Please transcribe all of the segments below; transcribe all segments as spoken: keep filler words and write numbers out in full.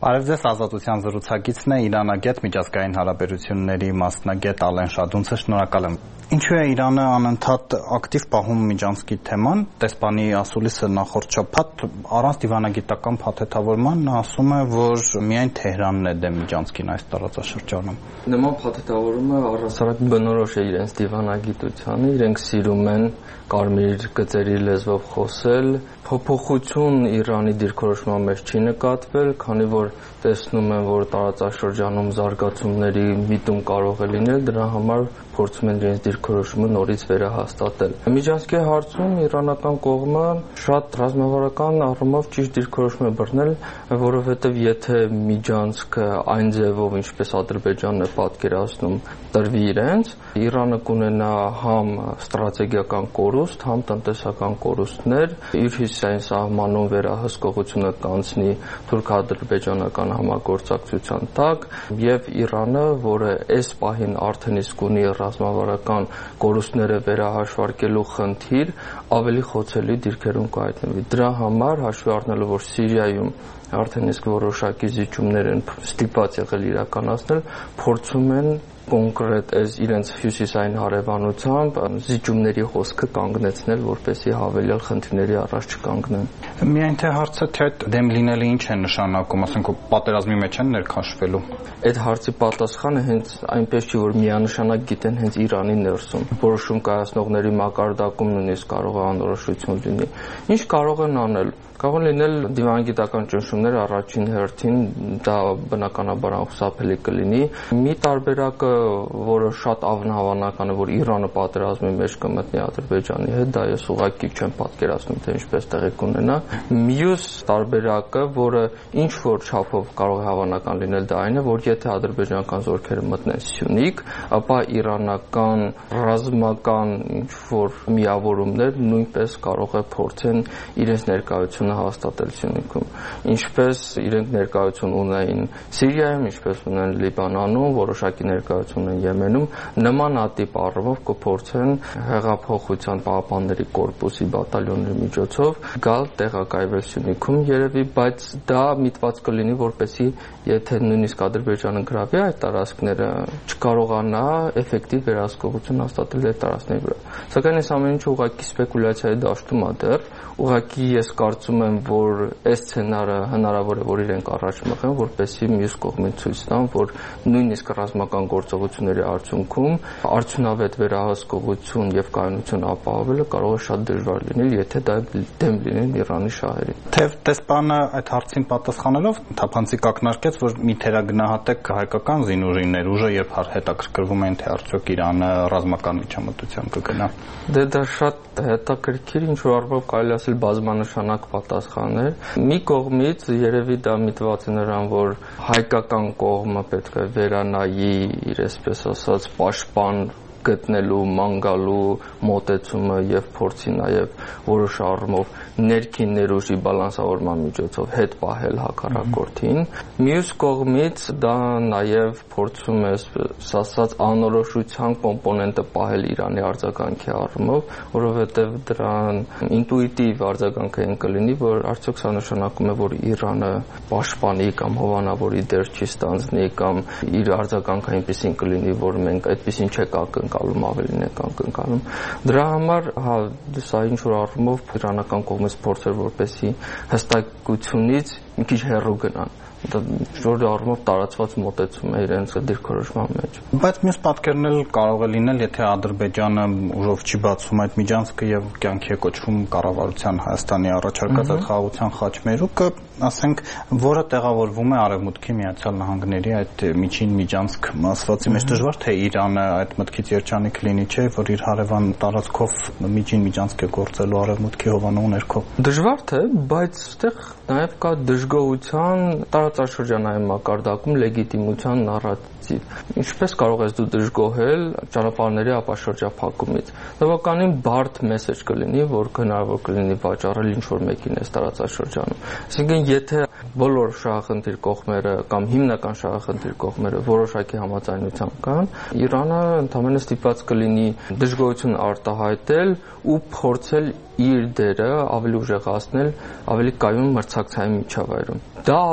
Արև ձեզ ազատության զրուցակիցն է Իրանագետ միջազգային հարաբերությունների մասնագետ Ալեն Շադունցը, շնորհակալ եմ։ Ինչու է Իրանը անընդհատ ակտիվ պահում Միջանցքի թեման։ Տեսփանի ասուլիսը նախորդ շաբաթ առանց դիվանագիտական փաթեթավորման ասում է, որ միայն Թեհրանն է դեմ Միջանցքին այս տարածաշրջանում։ Նման փաթեթավորումը առհասարակ բնորոշ է իրենց դիվանագիտությանը, իրենք սիրում են կարմիր գծերի լեզվով խոսել, փոփոխություն Իրանի դիրքորոշման մեջ չի նկատվել, քանի որ տեսնում են, որ տարածաշրջանում զարգացումների միտում կարող է լինել, դրա համար փորձում են իրենց դիրքորոշումը նորից վերահաստատել։ Միջանցքի հարցում իրանական կողմը շատ ռազմավարական առումով ճիշտ դիրքորոշում է բռնել, որովհետև եթե Միջանցքը այն ձևով, ինչպես Ադրբեջանն է պատկերացնում, տրվի իրենց, Իրանը կունենա համ ստրատեգիական կորուստ, համ տնտեսական կորուստներ, իր հյուսիսային սահմանում վերահսկողությունը կանցնի թուրք-ադրբեջանական համագործակցության տակ, եւ Իրանը, որը այս պահին արդեն իսկ ունի ռազմավարական կորուստները վերահաշվարկելու խնդիր, ավելի խոցելի դիրքերում կհայտնվի։ Դրա համար, հաշվի առնելով, որ Սիրիայում արդեն իսկ որոշակի զիջումներ են ստիպված եղել իրականացնել, փորձում են կոնկրետ այս իրենց հյուսիսային հարևանությամբ զիջումների խոսքը կանգնեցնել, որպեսզի հավելյալ խնդիրների առաջ չկանգնեն։ Միայն թե հարցը թե այդ դեմ լինելը ինչ է նշանակում, ասենք պատերազմի մեջ են ներքաշվելու։ Այդ հարցի պատասխանը հենց այնպես չի, որ միանշանակ գիտեն հենց Իրանի ներսում։ Որոշում կայացնողների մակարդակում նույնիսկ կարող է անորոշություն լինի։ Ինչ կարող են անել։ Կարող լինել դիվանագիտական ճնշումներ առաջին հերթին, դա բնականաբար անխուսափելի կլինի։ Մի տարբերակը, որը շատ անհավանական է, որ Իրանը պատերազմի մեջ կմտնի Ադրբեջանի հետ, դա ես ուղղակի չեմ պատկերացնում, թե ինչպես տեղի կունենա։ Մյուս տարբերակը, որը ինչ որ չափով կարող է հավանական լինել, դա այն է, որ եթե ադրբեջանական զորքերը մտնեն Սյունիք, ապա իրանական ռազմական ինչ որ միավորումներ նույնպես կարող է փորձեն իրենց ներկայությունը հաստատել Սյունիքում, ինչպես իրենք ներկայություն ունեն Սիրիայում, ինչպես ունեն Լիբանանում, որոշակի ներկայություն ունեն Եմենում, նմանատիպ առումով կփորձեն հեղափոխության պահապանների կորպուսի բատալյոնների միջոցով գալ տեղակայվել Սյունիքում երևի, բայց դա միտված կլինի, որպեսզի եթե նույնիսկ Ադրբեջանը գրավի այդ տարածքները, չկարողանա էֆեկտիվ վերահսկողություն հաստատել այդ տարածքների վրա։ Սակայն այս ամեն ինչը ուղղակի սպեկուլյացիայի դաշտում է դեռ, ուղղակի ես կարծում եմ, որ այս սցենարը հնարավոր է, որ իրենք առաջ մղեն, որպեսզի մյուս կողմին ցույց տան, որ նույնիսկ ռազմական գործողությունների արդյունքում արդյունավետ վերահսկողություն եւ կայունություն ապահովելը կարող է շատ դժվար լինել, եթե դա դեմ լինեն Իրանի շահերին։ Թեև տեսփանը այդ հարցին պատասխանելով թափանցիկ ակնարկեց, որ մի թերագնահատեք հայկական զինուժի ներուժը, երբ հետաքրքրվում են, թե արդյոք Իրանը ռազմական միջամտության կգնա։ Դե դա շատ հետաքրքիր, ինչ որ առումով կարելի ասել բազմանշանակ պատասխաներ։ Մի կողմից երևի դա միտված է նրան, որ հայկական կողմը պետք է վերանայի իր այսպես ասած պաշտպան գտնելու, մանգալու մոտեցումը եւ փորձի նաեւ որոշ առումով ներքին ներուժի բալանսավորման միջոցով հետ պահել հակառակորդին։ Մյուս կողմից դա նաեւ փորձում է ասած անորոշության կոմպոնենտը պահել Իրանի արձագանքի առումով, որովհետեւ դրան ինտուիտիվ արձագանքը այն կլինի, որ արդյոք սա նշանակում է, որ Իրանը պաշտպանի կամ հովանավորի դեր չի ստանձնի կամ իր արձագանքը այնպեսին կլինի, որ մենք այդպեսին չենք ակնկալում, ավելին ենք ակնկալում։ Դրա համար հա սա ինչ որ առումով իրանական կողմից փորձեր, որպեսի հստակությունից մի քիչ հեռու գնան։ Դա շուտ առումով տարածված մոտեցում է իրենց դիրքորոշման մեջ։ Բայց մյուս պատկերն էլ կարող է լինել, եթե Ադրբեջանը ուժով չի բացում այդ միջանցքը եւ կյանքի է կոչվում կառավարության Հայաստանի առաջարկած այդ խաղաղության խաչմերուկը, ասենք, որը տեղավորվում է Արևմուտքի Միացյալ Նահանգների այդ միջին միջանցք մասվածի մեջ, դժվար թե Իրանը այդ մտքից երջանիկ լինի, չէ, որ իր հարևան տարածքով միջին միջանցք է գործելու Արևմուտքի հովանու ներքո։ Դժվար թե, բայց այդտեղ նաեւ կա դժգոհության տարածաշրջանային մակարդակում լեգիտիմության նարատիվ։ Ինչպես կարող ես դու դժգոհել ճանապարհների ապաշրջափակումից։ Բավականին բարդ մեսեջ կլինի, որ հնարավոր կլինի վաճառել ինչ որ մեկին այս տարածաշրջանում։ Այսինքն եթե բոլոր շահախնդիր կողմերը կամ հիմնական շահախնդիր կողմերը որոշակի համաձայնության կան, Իրանը ընդհանրապես ստիպված կլինի դժգոհություն արտահայտել ու փորձել իր դերը ավելի ուժեղացնել ավելի կայուն մրցակցային միջավայրում։ Դա ավելի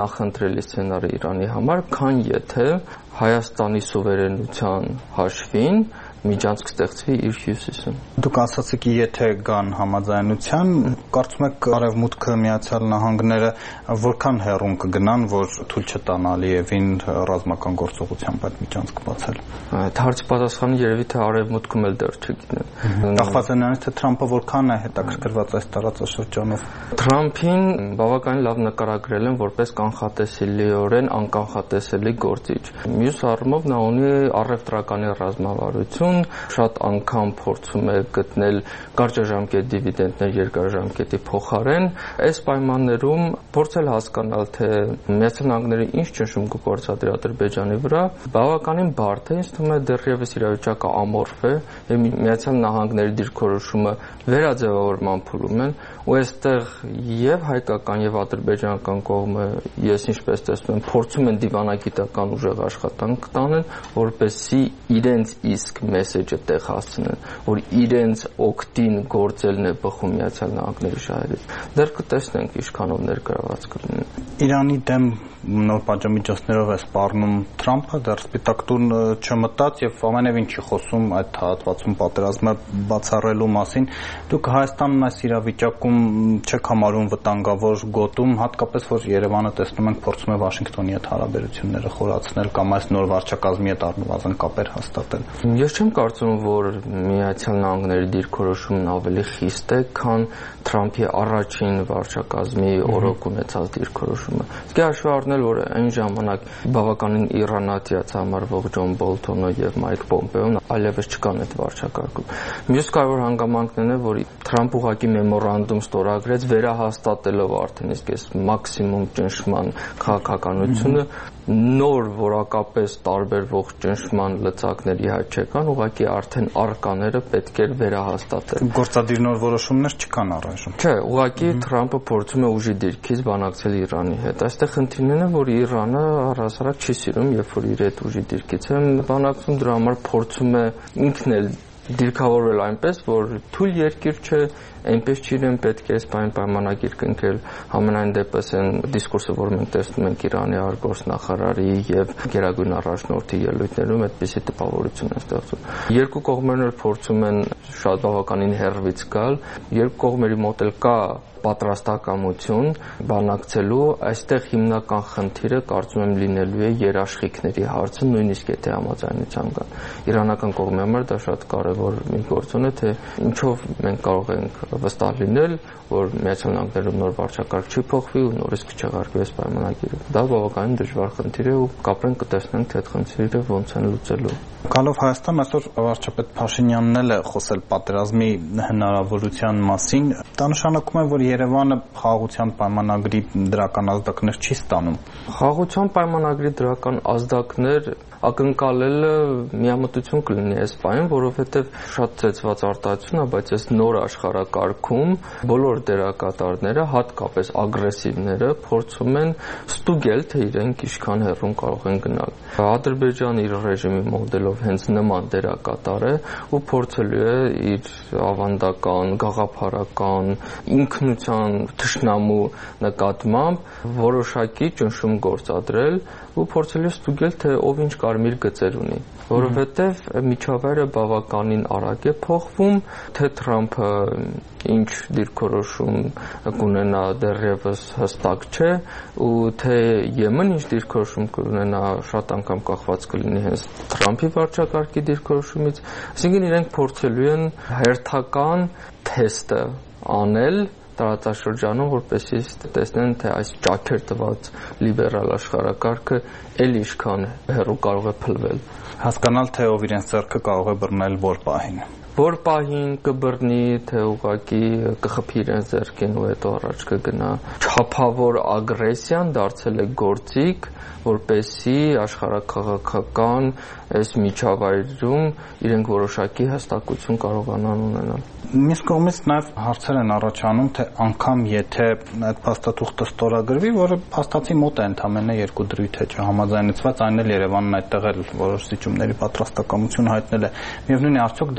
նախընտրելի սցենարը Իրանի համար, քան եթե Հայաստանի սուվերենության հաշվին միջանցք ստեղծվի իր հյուսիսում։ Դուք ասացիք, եթե կան համաձայնության, կարծում եք Արևմուտքը, Միացյալ Նահանգները որքան հեռուն կգնան, որ թույլ չտան Ալիևին ռազմական գործողությամբ այդ միջանցք բացել։ Այդ հարցի պատասխանը երևի թե Արևմուտքում էլ դեռ չգիտեն։ Կախված է նրանից, թե Թրամփը որքան է հետաքրքրված այս տարածաշրջանով։ Թրամփին բավականին լավ նկարագրել են որպես կանխատեսելիորեն անկանխատեսելի գործիչ։ Մյուս առումով նա ունի առևտրականի ռազմավարություն, շատ անգամ փորձում է գտնել կարճաժամկետ դիվիդենդներ երկարաժամկետի փոխարեն։ Այս պայմաններում փորձել հասկանալ, թե Միացյալ Նահանգները ինչ ճնշում կգործադրի Ադրբեջանի վրա, բավականին բարդ է, ինձ թվում է դեռևս իրավիճակը ամորֆ է, եւ Միացյալ Նահանգների դիրքորոշումը վերաձևավորման փուլում են, ու այստեղ եւ հայկական եւ ադրբեջանական կողմը, ես ինչպես տեսնում եմ, փորձում են դիվանագիտական ուժեղ աշխատանք տանել, որպեսզի իրենց իսկ մեսեջը տեղ հասցնեն, որ իրենց օգտին գործելն է բխում Միացյալ Նահանգների շահերից։ Դեռ կտեսնենք ինչքանով ներգրաված կլինեն։ Իրանի դեմ նոր պատժամիջոցներով է սպառնում Թրամփը, դեռ Սպիտակ տուն չմտած եւ ամենևին չի խոսում այդ հատվածում պատերազմը բացառելու մասին։ Դուք Հայաստանն այս իրավիճակում չեք համարում վտանգավոր գոտում, հատկապես որ Երևանը տեսնում ենք փորձում է Վաշինգտոնի հետ հարաբերությունները խորացնել կամ այս նոր վարչակազմի հետ առնվազն կապեր հաստատել։ Ես չեմ կարծում, որ Միացյալ Նահանգների դիրքորոշումն ավելի խիստ է, քան Թրամփի առաջին վարչակազմի օրոք ունեցած դիրքորոշումը։ Իսկ հաշվի առնել, որ այն ժամանակ բավականին իռանատիաց համարվող Ջոն Բոլթոնը եւ Մայք Պոմպեոն այլևս չկան այդ վարչակարգում։ Մյուս կարևոր հանգամանքն է, որ Թրամփ ուղղակի մեմորանդում ստորագրեց վերահաստատելով արդեն իսկ այս մաքսիմում ճնշման քաղաքականությունը, նոր որակապես տարբերվող ճնշման լծակների հայտ չեկան, ուղղակի արդեն արկաները պետք էր վերահաստատել։ Գործադիր նոր որոշումներ չկան առայժմ։ Չէ, ուղղակի Թրամփը փորձում է ուժի դիրքից բանակցել Իրանի հետ։ Այստեղ խնդիրն է, որ Իրանը առհասարակ չի սիրում, երբ որ իր հետ ուժի դիրքից է բանակցում, դրա համար փորձում է ինքն էլ դիրքավորվել այնպես, որ թույլ երկիր չէ, այնպես չի իրեն պետք է այս բան պայմանագիր կնքել։ Համենայն դեպս այն դիսկուրսը, որ մենք տեսնում ենք Իրանի արտգործնախարարի եւ Գերագույն առաջնորդի ելույթներում, այդպիսի տպավորություն է ստեղծում։ Երկու կողմերն էլ փորձում են շատ բավականին հեռվից գալ, երկու կողմերի մոտ էլ կա պատրաստակամություն բանակցելու, այստեղ հիմնական խնդիրը կարծում եմ լինելու է երաշխիքների հարցը, նույնիսկ եթե համաձայնության կան։ Իրանական կողմի համար դա շատ կարևոր մի գործոն է, թե ինչով մենք կարող ենք վստահ լինել, որ Միացյալ Նահանգներում նոր վարչակարգ չի փոխվի ու նորից կչեղարկվի այս պայմանագիրը։ Դա բավականին դժվար խնդիր է ու կապրենք կտեսնենք, թե այդ խնդիրը ոնց են լուծելու։ Գալով Հայաստան, այսօր վարչապետ Փաշինյանն էլ է խոսել պատերազմի հնարավորության մասին։ Դա նշանակում է, որ Երևանը խաղաղության պայմանագրի դրական ազդակներ չի ստանում։ Խաղաղության պայմանագրի դրական ազդակներ ակնկալելը միամտություն կլինի այս բանին, որովհետև շատ ծեծված արտահայտություն է, բայց այս նոր աշխարհակարգում բոլոր դերակատարները, հատկապես ագրեսիվները, փորձում են ստուգել, թե իրենք ինչքան հեռուն կարող են գնալ։ Ադրբեջանը իր ռեժիմի մոդելով հենց նման դերակատար է ու փորձելու է իր ավանդական, գաղափարական, ինքնության թշնամու նկատմամբ որոշակի ճնշում գործադրել ու փորձել է ստուգել, թե ով ինչ կարմիր գծեր ունի, որովհետև միջավայրը բավականին արագ է փոխվում, թե Թրամփը ինչ դիրքորոշում կունենա դեռևս հստակ չէ, ու թե Եմեն ինչ դիրքորոշում կունենա շատ անգամ կախված կլինի հենց Թրամփի վարչակարգի դիրքորոշումից, այսինքն իրենք փորձելու են հերթական թեստը անել տարածաշրջանում, որպեսզի տեսնեն, թե այս ճաքեր տված լիբերալ աշխարհակարգը էլ ինչքան հեռու կարող է փլվել։ Հասկանալ, թե ով իրենց ձեռքը կարող է բռնել որ պահին։ Որ պահին կբռնի, թե ուղղակի կխփի իրենց ձեռքին ու հետո առաջ կգնա։ Չափավոր ագրեսիան դարձել է գործիք, որպեսզի աշխարհաքաղաքական այս միջավայրում իրենք որոշակի հստակություն կարողանան ունենալ։ Մյուս կողմից նաև հարցեր են առաջանում, թե անգամ եթե այդ փաստաթուղթը ստորագրվի, որը փաստացի մոտ է ընդամենը երկու դրույթ է չհամաձայնեցված, այն էլ Երևանն այդտեղ էլ որոշ զիջումների պատրաստակամություն հայտնել է։ Միևնույն է, արդյոք դա ինքնին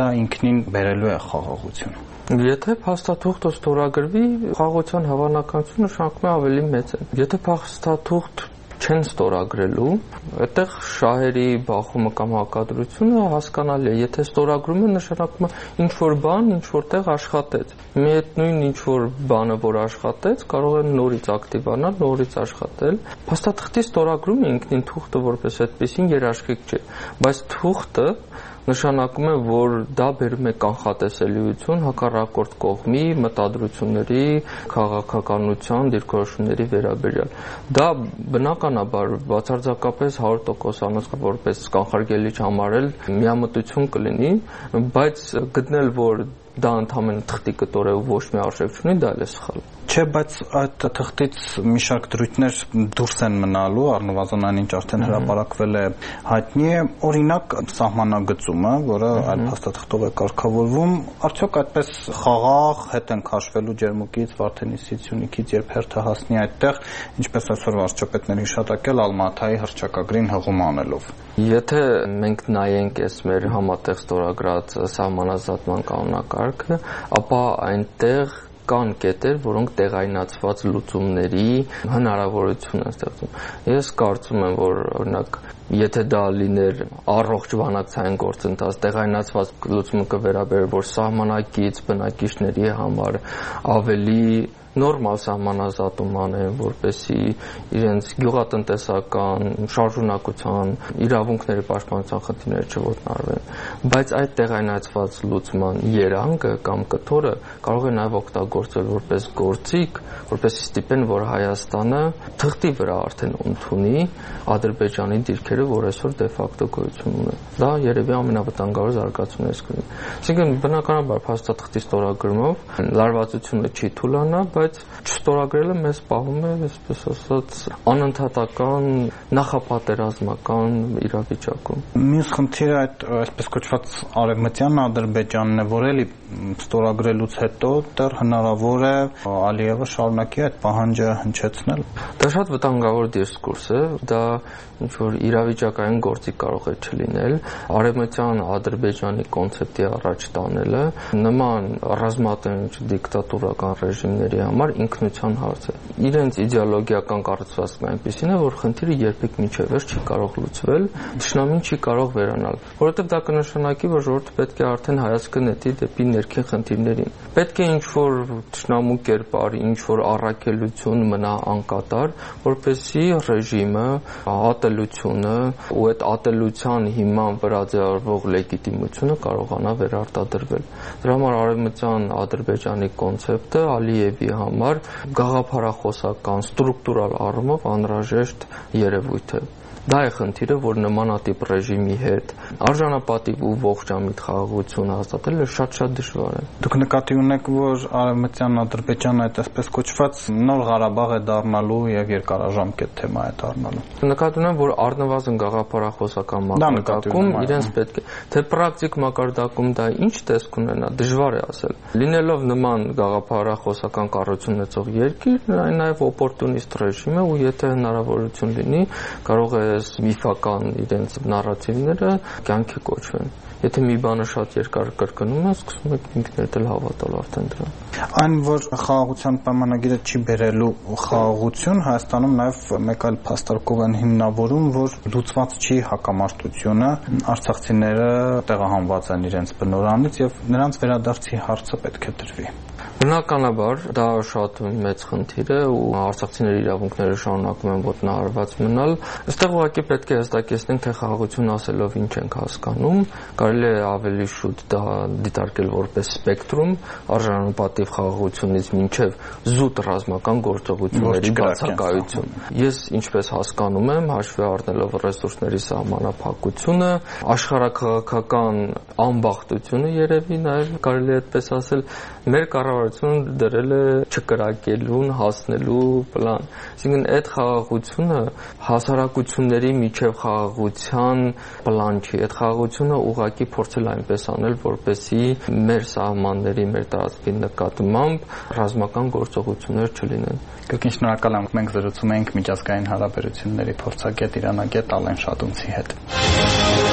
Հայաստանին բերելու է խաղաղությունը։ Եթե փաստաթուղթը ստորագրվի, խաղաղության հավանականությունը նշանակում է ավելի մեծ է։ Եթե փաստաթուղթ չեն ստորագրելու, այդտեղ շահերի բախումը կամ հակադրությունը հասկանալի է։ Եթե ստորագրում են, նշանակում է ինչ որ բան, ինչ որտեղ աշխատեց։ Մի այդ նույն ինչ որ բանը, որ աշխատեց, կարող է նորից ակտիվանալ, նորից աշխատել։ Փաստաթղթի ստորագրումը ինքնին թուղթը որպես այդպեսին երաշխիք չէ, բայց թուղթը նշանակում է, որ դա բերում է կանխատեսելիություն հակառակորդ կողմի մտադրությունների, քաղաքականության, դիրքորոշումների վերաբերյալ։ Դա բնականաբար բացարձակապես հարյուր տոկոս որպես կանխարգելիչ համարել միամտություն կլինի, բայց գտնել, որ դա ընդհանրապես թղթի կտոր է ու ոչ մի արժեք չունի, դա էլ է սխալ։ Չէ, բայց այդ թղթից մի շարք դրույթներ դուրս են մնալու, առնվազն այն ինչ արդեն հրապարակվել է հայտնի է, օրինակ սահմանագծումը, որը այլ փաստաթղթով է կարգավորվում, արդյոք այդպես խաղաղ հետ են քաշվելու Ջերմուկից, Վարդենիսից, Սյունիքից, երբ հերթը հասնի այդտեղ, ինչպես այսօր վարչապետն էր հիշատակել Ալմատայի հռչակագրին հղում անելով։ Եթե մենք նայենք այս մեր համատեղ ստորագրած սահմանազատման կանոնակարգը, ապա այնտեղ կան կետեր, որոնք տեղայնացված լուծումների հնարավորություն են ստեղծում։ Ես կարծում եմ, որ օրինակ եթե դա լիներ առողջ բանակցային գործընթաց, տեղայնացված լուծումը կվերաբերեր, որ սահմանակից բնակիչների համար ավելի նորմալ սահմանազատում անեն, որպեսզի իրենց գյուղատնտեսական շարժունակության, իրավունքների պաշտպանության խնդիրները չոտնահարվեն, բայց այդ տեղայնացված լուծման երանգը կամ կտորը կարող է նաև օգտագործել որպես գործիք, որպեսզի ստիպեն, որ Հայաստանը թղթի վրա արդեն ընդունի Ադրբեջանի դիրքերը, որ այսօր դե ֆակտո գոյություն ունեն։ Դա երևի ամենավտանգավոր զարգացումներից կլինի։ Այսինքն բնականաբար փաստաթղթի ստորագրումով լարվածությունը չի թուլանա, բայց չստորագրելը մեզ պահում է, այսպես ասած, անընդհատական նախապատերազմական իրավիճակում։ Մյուս խնդիրը այդ այսպես կոչված արևմտյան Ադրբեջանն է, որ էլի ստորագրելուց հետո դեռ հնարավոր է Ալիևը շարունակի այդ պահանջը հնչեցնել։ Դա շատ վտանգավոր դիսկուրս է, դա ինչ որ իրավիճակային գործիք կարող է չլինել, արևմտյան Ադրբեջանի կոնցեպտի առաջ տանելը նման ռազմատենչ դիկտատորական ռեժիմների համար ինքնության հարց է։ Իրենց իդեոլոգիական կառուցվածքն այնպեսին է, որ խնդիրը երբեք մինչև վերջ չի կարող լուծվել, թշնամին չի կարող վերանալ, որովհետև դա կնշանակի, որ ժողովուրդը պետք է արդեն հայացքը նետի դեպի ներքին խնդիրներին։ Պետք է ինչ-որ թշնամու կերպար, ինչ-որ առաքելություն մնա անկատար, որպեսզի ռեժիմը ատելությունը ու այդ ատելության հիման վրա ձևավորվող լեգիտիմությունը կարողանա վերարտադրվել։ Դրա համար արևմտյան Ադրբեջանի կոնցեպտը Ալիևի համար գաղափարախոսական ստրուկտուրալ առումով անհրաժեշտ երևույթ է։ Դա է խնդիրը, որ նմանատիպ ռեժիմի հետ արժանապատիվ ու ողջամիտ խաղաղություն հաստատելը շատ-շատ դժվար է։ Դուք նկատի ունեք, որ արևմտյան Ադրբեջանը այդ այսպես կոչված նոր Ղարաբաղ է դառնալու եւ երկարաժամկետ թեմա է դառնալու։ Նկատի ունեմ, որ առնվազն գաղափարախոսական մակարդակում իրենց պետք է, թե պրակտիկ մակարդակում դա ինչ տեսք ունենա, դժվար է ասել։ Լինելով նման գաղափարախոսական կառույցություն ունեցող երկիր, այն նաեւ օպորտունիստ ռեժիմ է ու եթե հնարավորություն լինի, կարող է միֆական իրենց նարատիվները կյանքի կոչվեն։ Եթե մի բանը շատ երկար կրկնում է, սկսում եք ինքներդ էլ հավատալ արդեն դրան։ Այն, որ խաղաղության պայմանագիրը չի բերելու խաղաղություն, Հայաստանում նաև մեկ այլ փաստարկով են հիմնավորում, որ լուծված չի հակամարտությունը, արցախցիները տեղահանված են իրենց բնորանից եւ նրանց վերադարձի հարցը պետք է դրվի։ Բնականաբար դա շատ մեծ խնդիր է ու արցախցիների իրավունքները շարունակում են ոտնահարված մնալ։ Այստեղ ուղղակի պետք է հստակեցնենք, թե խաղաղություն ասելով ինչ ենք հասկանում։ Կարելի է ավելի շուտ դա դիտարկել որպես սպեկտրում, արժանապատիվ խաղաղությունից մինչև զուտ ռազմական գործողությունների բացակայություն։ Ես ինչպես հասկանում եմ, հաշվի առնելով ռեսուրսների սահմանափակությունը, աշխարհաքաղաքական անբախտությունը երևի նաև կարելի է այդպես ասել, մեր կառավարությունը դրել է չկրակելուն հասնելու պլան։ Այսինքն այդ խաղաղությունը հասարակությունների միջև խաղաղության պլան չի։ Այդ խաղաղությունը ուղղակի փորձել այնպես անել, որպեսզի մեր սահմանների, մեր տարածքի նկատմամբ ռազմական գործողություններ չլինեն։ Կրկին շնորհակալ եմ։ Մենք զրուցում էինք միջազգային հարաբերությունների փորձագետ Իրանագետ Ալեն Շադունցի հետ։